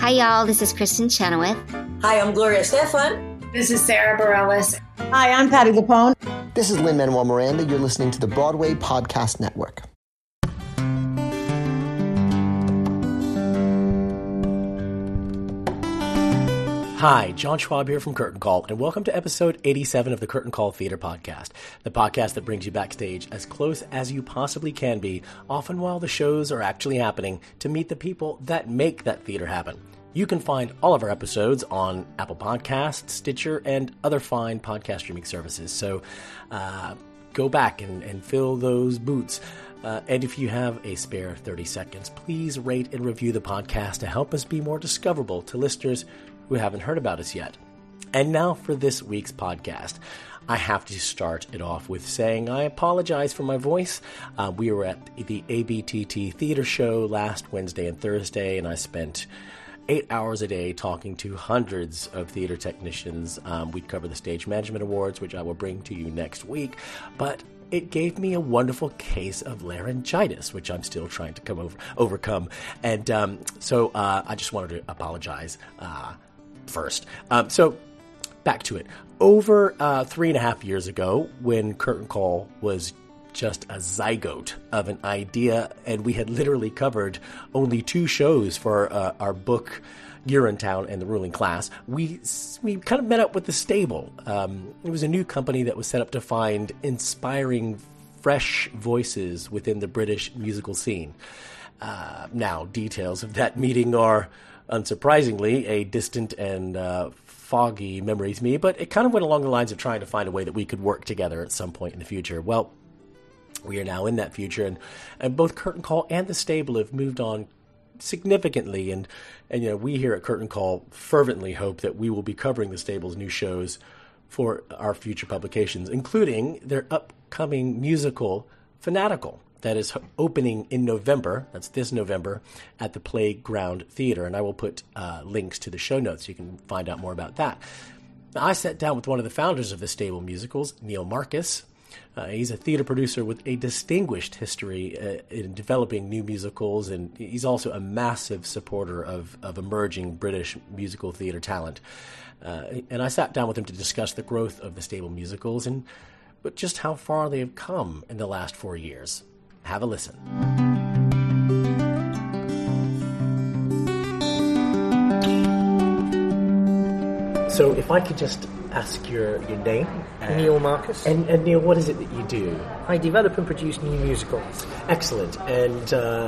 Hi, y'all. This is Kristen Chenoweth. Hi, I'm Gloria Stefan. This is Sarah Bareilles. Hi, I'm Patti LuPone. This is Lin-Manuel Miranda. You're listening to the Broadway Podcast Network. Hi, John Schwab here from Curtain Call, and welcome to episode 87 of the Curtain Call Theater Podcast, the podcast that brings you backstage as close as you possibly can be, often while the shows are actually happening, to meet the people that make that theater happen. You can find all of our episodes on Apple Podcasts, Stitcher, and other fine podcast streaming services, so go back and fill those boots. And if you have a spare 30 seconds, please rate and review the podcast to help us be more discoverable to listeners who haven't heard about us yet. And now for this week's podcast. I have to start it off with saying I apologize for my voice. We were at the ABTT Theater Show last Wednesday and Thursday, and I spent 8 hours a day talking to hundreds of theater technicians. We cover the Stage Management Awards, which I will bring to you next week. But it gave me a wonderful case of laryngitis, which I'm still trying to overcome. And so I just wanted to apologize first. So back to it. Over 3.5 years ago, when Curtain Call was just a zygote of an idea, and we had literally covered only 2 shows for our book, Urinetown and the Ruling Class, we kind of met up with The Stable. It was a new company that was set up to find inspiring, fresh voices within the British musical scene. Now, details of that meeting are, unsurprisingly, a distant and foggy memory to me, but it kind of went along the lines of trying to find a way that we could work together at some point in the future. Well, we are now in that future, and both Curtain Call and The Stable have moved on significantly, and you know, we here at Curtain Call fervently hope that we will be covering The Stable's new shows for our future publications, including their upcoming musical, Fanatical, that is opening in November. That's this November at the Playground Theater, and I will put links to the show notes so you can find out more about that. Now, I sat down with one of the founders of The Stable Musicals, Neil Marcus. He's a theater producer with a distinguished history in developing new musicals, and he's also a massive supporter of emerging British musical theater talent. And I sat down with him to discuss the growth of the Stable Musicals, but just how far they have come in the last 4 years. Have a listen. So if I could just ask your name. Neil Marcus. And Neil, what is it that you do? I develop and produce new musicals. Excellent. And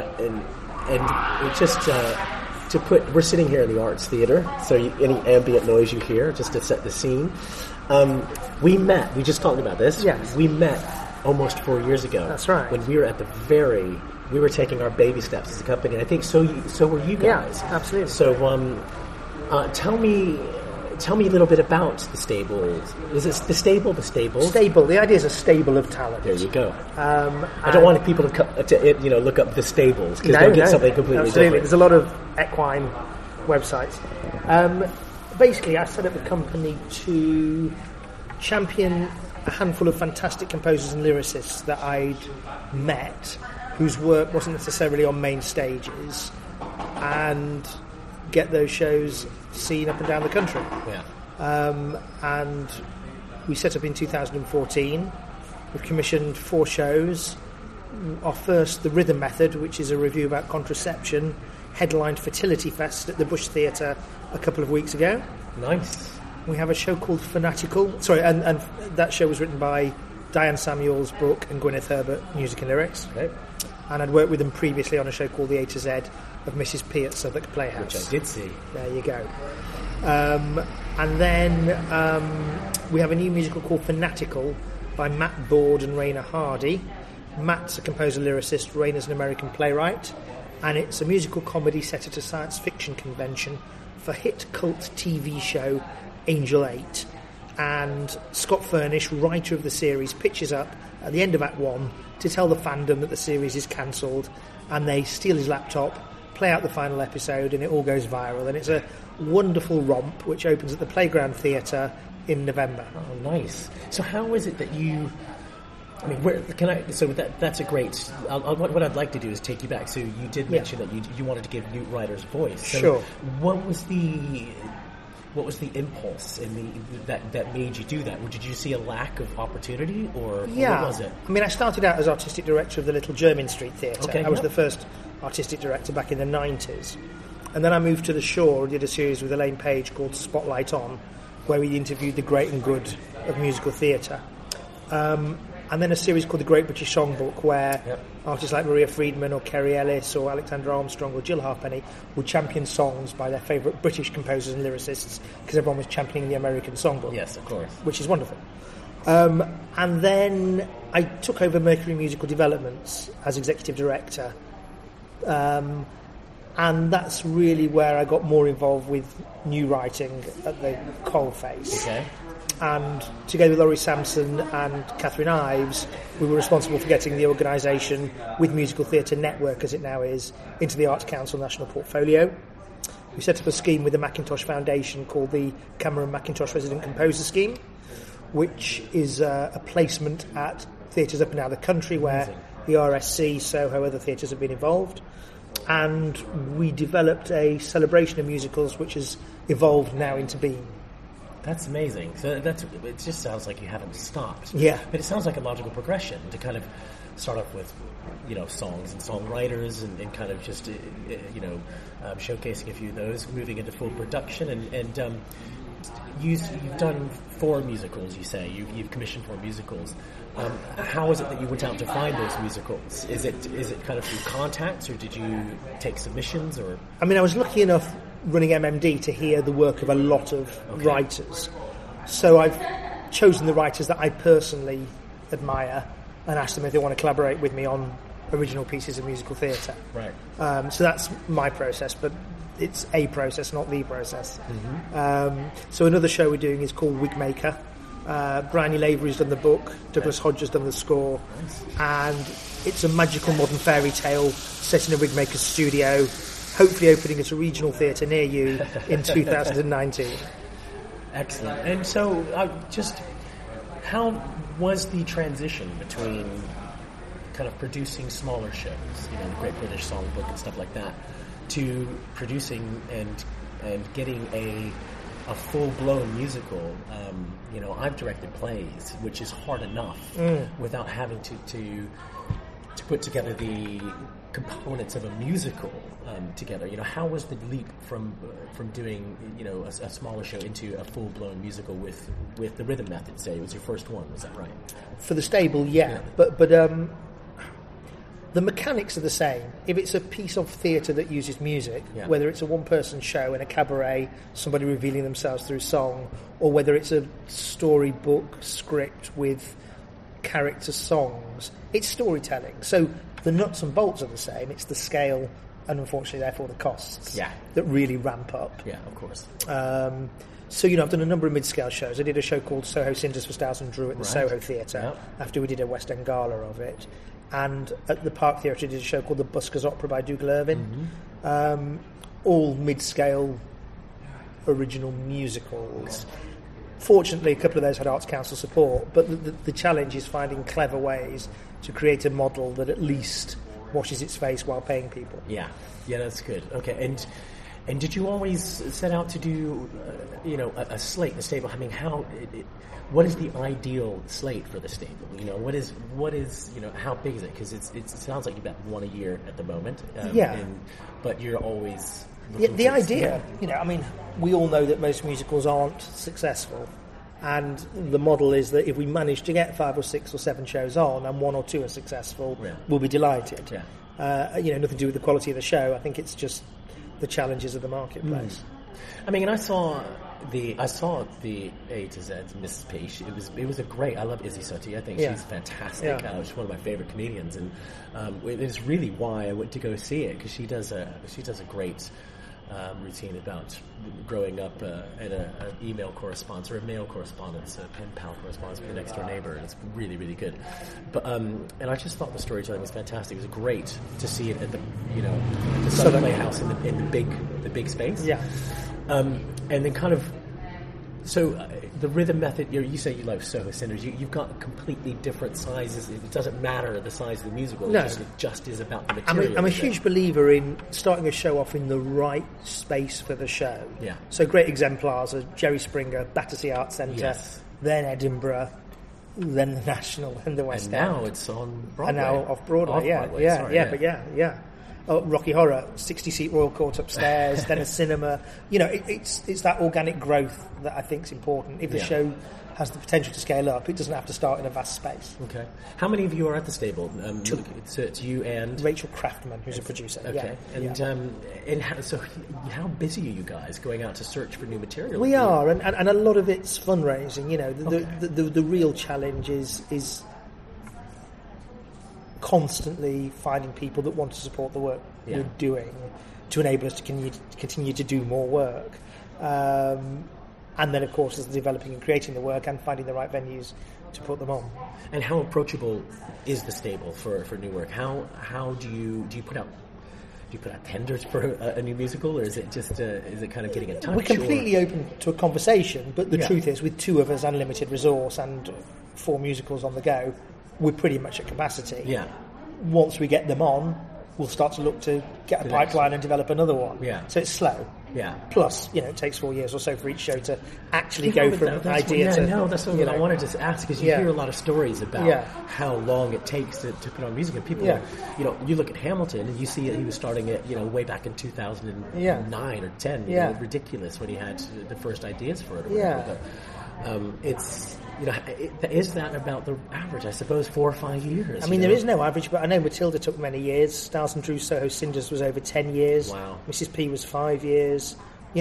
just to put, we're sitting here in the Arts Theater, so any ambient noise you hear, just to set the scene. We just talked about this. Yes. We met almost 4 years ago. That's right. When we were we were taking our baby steps as a company, and I think so were you guys. Yeah, absolutely. So tell me a little bit about The Stable. Is it The Stable? The Stable? Stable. The idea is a stable of talent. There you go. I don't want people to look up The Stables, because they'll get something completely different. There's a lot of equine websites. Basically, I set up a company to champion a handful of fantastic composers and lyricists that I'd met, whose work wasn't necessarily on main stages, and get those shows seen up and down the country. Yeah. And we set up in 2014. We've commissioned 4 shows. Our first, The Rhythm Method, which is a review about contraception, headlined Fertility Fest at the Bush Theatre a couple of weeks ago. Nice. We have a show called Fanatical. Sorry, and that show was written by Diane Samuels, Brooke, and Gwyneth Herbert, music and lyrics. Okay. And I'd worked with them previously on a show called The A to Z of Mrs. P at Southwark Playhouse. Which I did see. There you go. And then we have a new musical called Fanatical by Matt Board and Raina Hardy. Matt's a composer-lyricist, Raina's an American playwright, and it's a musical comedy set at a science fiction convention for hit cult TV show Angel 8. And Scott Furnish, writer of the series, pitches up at the end of Act 1 to tell the fandom that the series is cancelled, and they steal his laptop, play out the final episode, and it all goes viral. And it's a wonderful romp which opens at the Playground Theatre in November. Oh, nice. So how is it that you I mean, that's a great. What I'd like to do is take you back. So you did mention that you wanted to give new writers voice. So sure. What was the impulse that made you do that? Did you see a lack of opportunity, or what was it? I mean, I started out as artistic director of the Little Jermyn Street Theatre. Okay, I was the first artistic director back in the 90s. And then I moved to the Shore and did a series with Elaine Page called Spotlight On, where we interviewed the great and good of musical theatre. And then a series called The Great British Songbook, where artists like Maria Friedman or Kerry Ellis or Alexander Armstrong or Jill Halfpenny would champion songs by their favourite British composers and lyricists, because everyone was championing the American songbook. Yes, of course. Which is wonderful. And then I took over Mercury Musical Developments as executive director. And that's really where I got more involved with new writing at the coalface. Okay. And together with Laurie Sampson and Catherine Ives, we were responsible for getting the organisation with Musical Theatre Network, as it now is, into the Arts Council National Portfolio. We set up a scheme with the Mackintosh Foundation called the Cameron Mackintosh Resident Composer Scheme, which is a placement at theatres up and down the country where the RSC, Soho, other theatres have been involved. And we developed a celebration of musicals which has evolved now into Beam. That's amazing. So it just sounds like you haven't stopped. Yeah. But it sounds like a logical progression to kind of start off with, songs and songwriters and kind of just, showcasing a few of those, moving into full production. And you've done 4 musicals, you say. You've commissioned 4 musicals. How is it that you went out to find those musicals? Is it kind of through contacts, or did you take submissions? Or I mean, I was lucky enough running MMD to hear the work of a lot of writers. So I've chosen the writers that I personally admire and asked them if they want to collaborate with me on original pieces of musical theatre. Right. So that's my process, but it's a process, not the process. Mm-hmm. So another show we're doing is called Wigmaker. Bryony Lavery's done the book, Douglas Hodge has done the score, and it's a magical modern fairy tale set in a Wigmaker's studio, hopefully opening at a regional theatre near you in 2019. Excellent. And so, how was the transition between kind of producing smaller shows, the Great British Songbook and stuff like that, to producing and getting a full-blown musical? I've directed plays, which is hard enough without having to put together the components of a musical together. How was the leap from doing a smaller show into a full-blown musical with the rhythm method? Say it was your first one, was that right? For the stable, yeah. But the mechanics are the same. If it's a piece of theatre that uses music, whether it's a one-person show in a cabaret, somebody revealing themselves through song, or whether it's a storybook script with character songs, it's storytelling. So the nuts and bolts are the same. It's the scale and, unfortunately, therefore, the costs that really ramp up. Yeah, of course. So, I've done a number of mid-scale shows. I did a show called Soho Cinders for Stowson and Drew at the Soho Theatre after we did a West End gala of it. And at the Park Theatre, I did a show called The Buskers Opera by Dougal Irvin. All mid-scale original musicals. Fortunately, a couple of those had Arts Council support, but the challenge is finding clever ways to create a model that at least washes its face while paying people. Yeah, that's good. Okay, and did you always set out to do, a slate, a stable? I mean, what is the ideal slate for the stable? What is how big is it? Because it sounds like you've got one a year at the moment. But you're always the idea. I mean, we all know that most musicals aren't successful, and the model is that if we manage to get 5 or 6 or 7 shows on, and 1 or 2 are successful, we'll be delighted. Nothing to do with the quality of the show. I think it's just the challenges of the marketplace. I mean, I saw the A to Z, Mrs. P. It was a great. I love Izzy Suttie. I think she's fantastic. She's one of my favorite comedians, and it's really why I went to go see it, because she does a great routine about growing up in an email correspondence or a mail correspondence, a pen pal correspondence with your next door neighbor, and it's really, really good. But and I just thought the storytelling was fantastic. It was great to see it at the the Southern Playhouse in the big space. And then kind of So the rhythm method, you say you love Soho Cinders. You've got completely different sizes. It doesn't matter the size of the musical. No. It just is about the material. I'm a huge believer in starting a show off in the right space for the show. Yeah. So great exemplars are Jerry Springer, Battersea Arts Centre, Yes. then Edinburgh, then the National, then the West And End. now it's on Broadway. And now off Broadway, yeah. Oh, Rocky Horror, 60-seat Royal Court upstairs, then a cinema. It's that organic growth that I think is important. If the show has the potential to scale up, it doesn't have to start in a vast space. Okay. How many of you are at the stable? Two. It's you and Rachel Craftman, who's a producer. Okay. Yeah. And how busy are you guys going out to search for new material? We are, and a lot of it's fundraising. The real challenge is constantly finding people that want to support the work we're doing to enable us to continue to do more work. And then, of course, there's developing and creating the work and finding the right venues to put them on. And how approachable is the stable for new work? How do you put out? Do you put out tenders for a new musical, or is it just is it kind of getting in touch? We're completely open to a conversation, but the truth is, with 2 of us, unlimited resource, and 4 musicals on the go, we're pretty much at capacity. Yeah. Once we get them on, we'll start to look to get a pipeline and develop another one. Yeah. So it's slow. Yeah. Plus, it takes 4 years or so for each show to actually go from an idea to... that's what I wanted to ask, because you hear a lot of stories about how long it takes to put on music, and people, you look at Hamilton and you see he was starting it, way back in 2009 or 10, ridiculous when he had the first ideas for it. Or whatever. But, it's... is that about the average? I suppose 4 or 5 years. I mean, there is no average, but I know Matilda took many years. Stars and Drew Soho Cinders was over 10 years. Wow. Mrs. P was 5 years.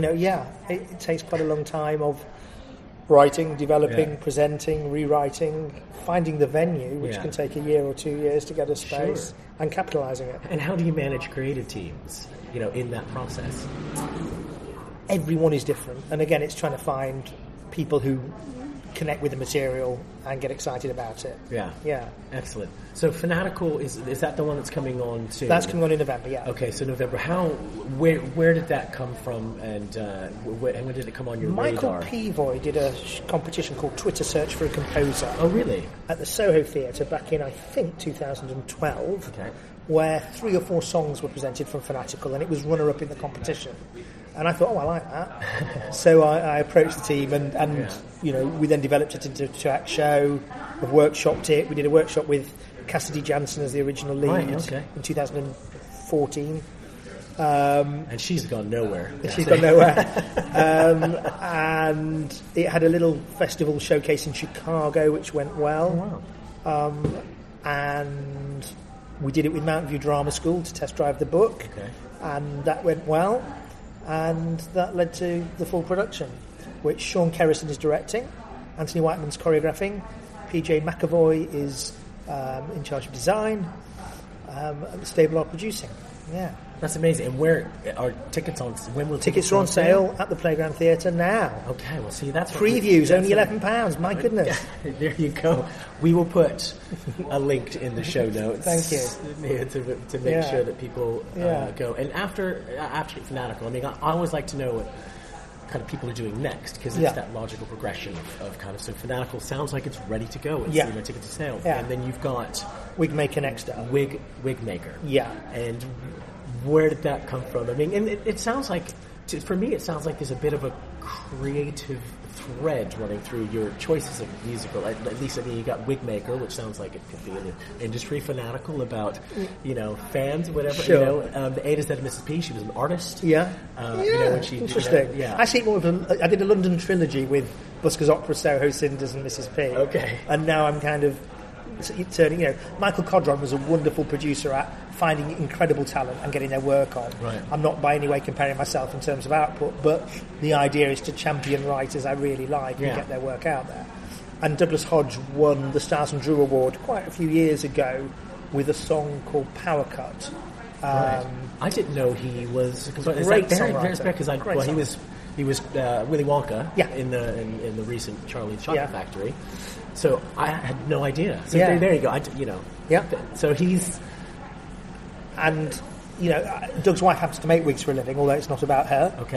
It takes quite a long time of writing, developing, presenting, rewriting, finding the venue, which can take a year or 2 years to get a space, and capitalising it. And how do you manage creative teams, in that process? Everyone is different. And again, it's trying to find people who connect with the material and get excited about it. Yeah. Excellent. So Fanatical, is that the one that's coming on soon? That's coming on in November, yeah. Okay, so November. Where did that come from, and when did it come on your Michael radar? Peavoy did a competition called Twitter Search for a Composer. Oh, really? At the Soho Theatre back in, I think, 2012, where 3 or 4 songs were presented from Fanatical, and it was runner-up in the competition. And I thought, I like that. So I approached the team, and we then developed it into a 2-act show. We've workshopped it. We did a workshop with Cassidy Jansen as the original lead in 2014. And she's gone nowhere. She's gone nowhere. And it had a little festival showcase in Chicago, which went well. Oh, wow. And we did it with Mountain View Drama School to test drive the book. Okay. And that went well. And that led to the full production, which Sean Kerrison is directing, Anthony Whiteman's choreographing, PJ McAvoy is in charge of design, and the stable are producing. Yeah. That's amazing. And where are tickets on? When will tickets are on sale at the Playground Theatre now? Okay, well, see, that's previews only £11. My goodness. There you go. We will put a link in the show notes. Thank you. To make sure that people go. And after Fanatical, I mean, I always like to know what kind of people are doing next, because it's that logical progression of kind of, so Fanatical sounds like it's ready to go. It's my ticket to sale. Yeah. And then you've got Wigmaker next up. Wigmaker. Yeah. And where did that come from? I mean, and it sounds like, for me, it sounds like there's a bit of a creative thread running through your choices of musical. At least, I mean, you got Wigmaker, which sounds like it could be an industry, Fanatical about, fans, whatever. Sure. The A to Z Mrs. P, she was an artist. Yeah. When she interesting. I see more of I did a London trilogy with Buskers Opera, Soho Cinders, and Mrs. P. Okay. And now I'm kind of turning, Michael Codron was a wonderful producer at finding incredible talent and getting their work on. Right. I'm not by any way comparing myself in terms of output, but the idea is to champion writers I really like and get their work out there. And Douglas Hodge won the Stars and Drew Award quite a few years ago with a song called Power Cut. Right. I didn't know he was great songwriter. Because he was Willy Wonka in the recent Charlie and the Chocolate Factory. So I had no idea. So there you go. So he's... And, Doug's wife happens to make wigs for a living, although it's not about her. Okay.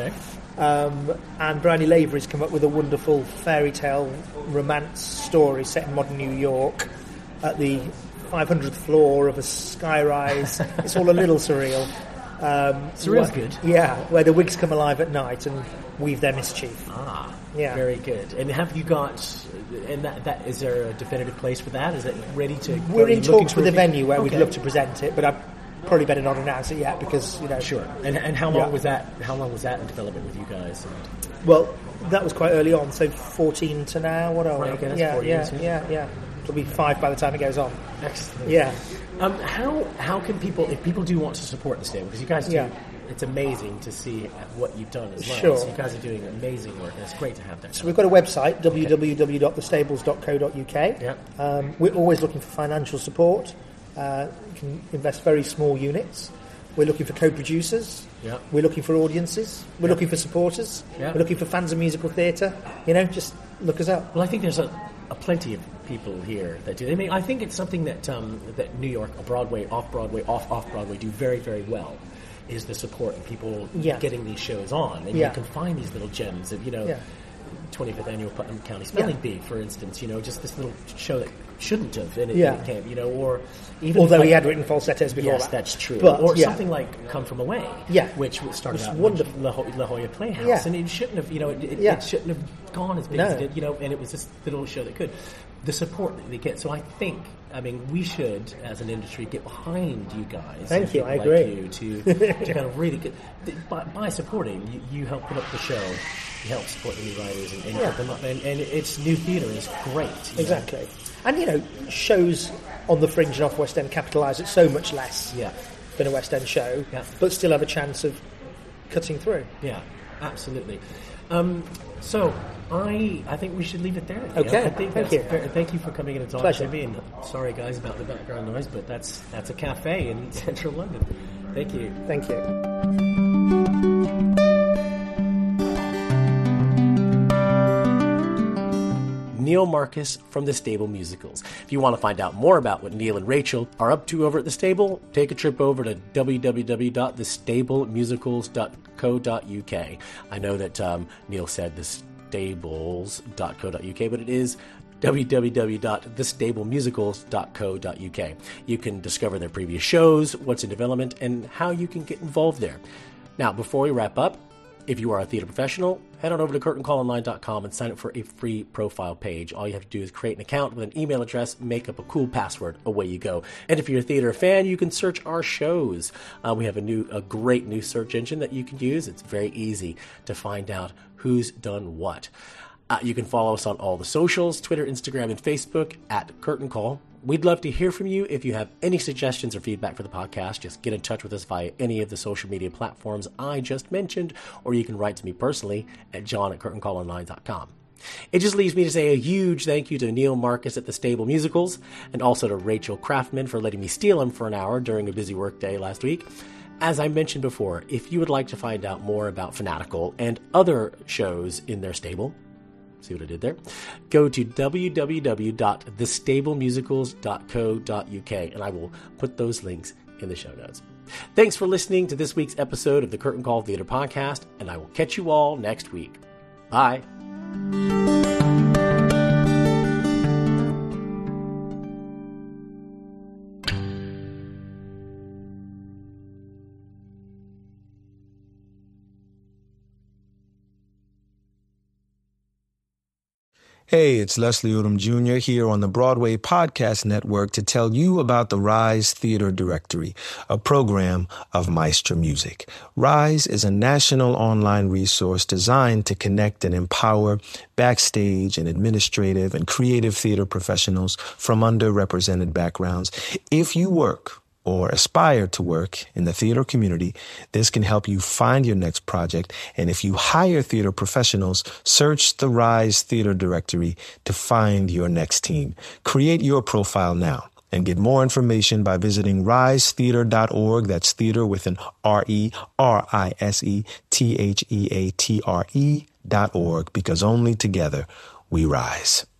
And Bryony Lavery's come up with a wonderful fairy tale romance story set in modern New York at the 500th floor of a skyrise. It's all a little surreal. Surreal's good. Yeah, where the Whigs come alive at night and weave their mischief. Yeah. Very good. And have you got... And that is there a definitive place for that? Is it ready to... We're in talks with the venue where we'd love to present it, but I've probably better not announce it yet because, Sure. And how long was that? How long was that in development with you guys? Well, that was quite early on, so 14 to now. What are we? Okay, that's 4 years. Yeah. It'll be 5 by the time it goes on. Excellent. Yeah. How can people, if people do want to support the stable, because you guys do... Yeah. It's amazing to see what you've done as well. Sure. So you guys are doing amazing work, and it's great to have that. So we've got a website, www.thestables.co.uk. Yeah. We're always looking for financial support. You can invest very small units. We're looking for co-producers. Yeah. We're looking for audiences. We're looking for supporters. Yeah. We're looking for fans of musical theatre. Just look us up. Well, I think there's a plenty of people here that do. I mean, I think it's something that that New York, Broadway, off-Broadway, off-Broadway do very, very well. Is the support of people getting these shows on, and you can find these little gems of 25th annual Putnam County Spelling Bee, for instance. Just this little show that shouldn't have, and it came. Or even although he had written falsettos before yes, that. that's true. But, or something like Come From Away, which started out wonderful. La Jolla Playhouse, and it shouldn't have. It shouldn't have gone as big as it did. And it was this little show that could. The support that they get. So I think, we should, as an industry, get behind you guys. Thank you, I like agree. You to kind of really get... By supporting, you help put up the show, you help support the new writers and put them up. And it's new theatre, and it's great. Exactly. And, shows on the fringe and off West End capitalise at so much less than a West End show, but still have a chance of cutting through. Yeah, absolutely. So I think we should leave it there. Okay, I think thank you. Thank you for coming in and talking Pleasure. to me. And sorry, guys, about the background noise, but that's a cafe in central London. Thank you. Thank you. Neil Marcus from The Stable Musicals. If you want to find out more about what Neil and Rachel are up to over at The Stable, take a trip over to www.thestablemusicals.co.uk. I know that Neil said thestables.co.uk, but it is www.thestablemusicals.co.uk. You can discover their previous shows, what's in development, and how you can get involved there. Now, before we wrap up, if you are a theater professional, head on over to curtaincallonline.com and sign up for a free profile page. All you have to do is create an account with an email address, make up a cool password, away you go. And if you're a theater fan, you can search our shows. We have a great new search engine that you can use. It's very easy to find out who's done what. You can follow us on all the socials, Twitter, Instagram, and Facebook at Curtain Call. We'd love to hear from you. If you have any suggestions or feedback for the podcast, just get in touch with us via any of the social media platforms I just mentioned, or you can write to me personally at john@curtaincallonline.com. It just leaves me to say a huge thank you to Neil Marcus at The Stable Musicals, and also to Rachel Craftman for letting me steal him for an hour during a busy work day last week. As I mentioned before, if you would like to find out more about Fanatical and other shows in their stable, see what I did there? Go to www.thestablemusicals.co.uk, and I will put those links in the show notes. Thanks for listening to this week's episode of the Curtain Call Theater Podcast, and I will catch you all next week. Bye. Hey, it's Leslie Odom Jr. here on the Broadway Podcast Network to tell you about the Rise Theater Directory, a program of Maestro Music. Rise is a national online resource designed to connect and empower backstage and administrative and creative theater professionals from underrepresented backgrounds. If you work or aspire to work in the theater community, this can help you find your next project. And if you hire theater professionals, search the Rise Theater Directory to find your next team. Create your profile now and get more information by visiting risetheater.org. That's theater with an RERISETHEATRE.org, because only together we rise.